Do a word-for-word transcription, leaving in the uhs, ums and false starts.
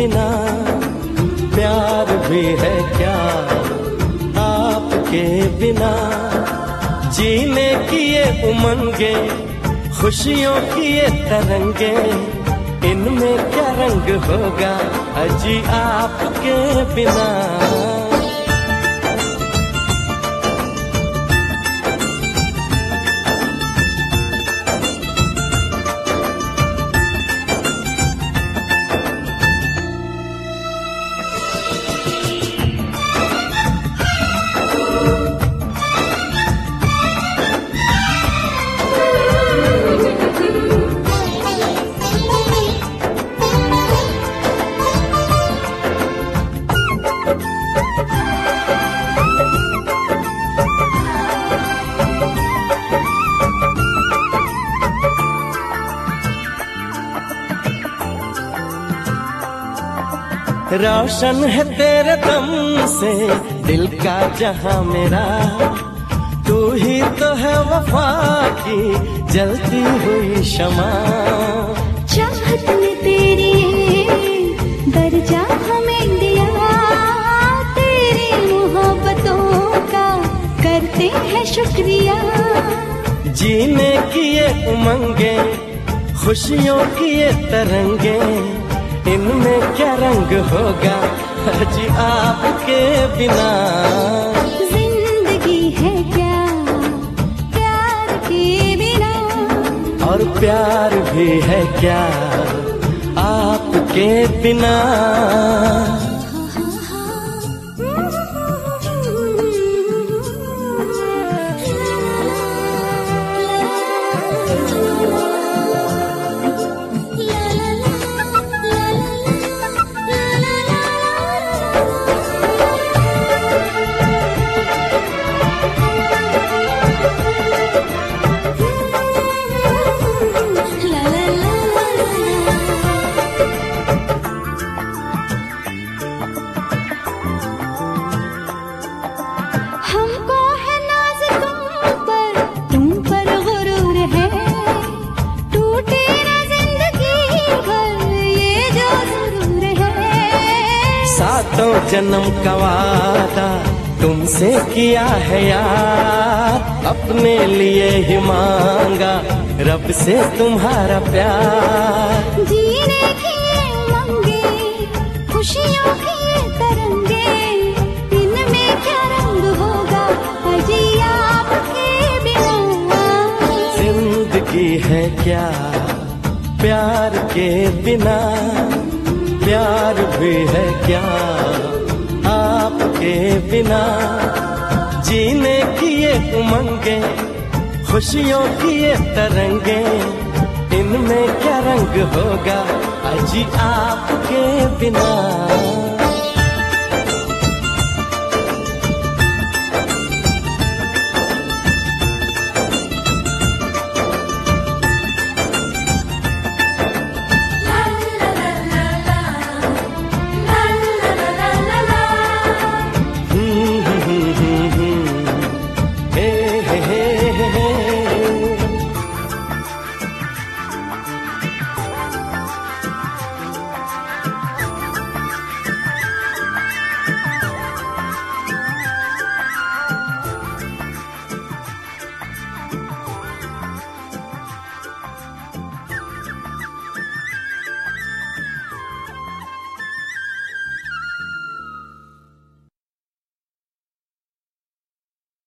बिना प्यार भी है क्या आपके बिना। जीने की ये उमंगे, खुशियों की ये तरंगे, इनमें क्या रंग होगा अजी आपके बिना। रोशन है तेरे दम से दिल का जहां मेरा, तू ही तो है वफा की जलती हुई शमा। चाहत ने तेरी दर्जा हमें दिया, तेरी मोहब्बतों का करते हैं शुक्रिया। जीने की ये उमंगे, खुशियों की ये तरंगे, इनमें क्या रंग होगा जी आपके बिना। जिंदगी है क्या प्यार के बिना, और प्यार भी है क्या आपके बिना। हमको है नाज तुम पर, तुम पर गुरूर है, टूटे ना जिंदगी भर ये जो सुरूर है। सातों जन्म का वादा तुमसे किया है यार, अपने लिए ही मांगा रब से तुम्हारा प्यार। जीने की उमंगे, खुशियों की तरंगे, इनमें क्या रंग होगा अजी आपके बिना। जिंदगी है क्या प्यार के बिना, प्यार भी है क्या आपके बिना। जीने की ये उमंगे, खुशियों की ये तरंगे, इनमें क्या रंग होगा अजी आपके बिना।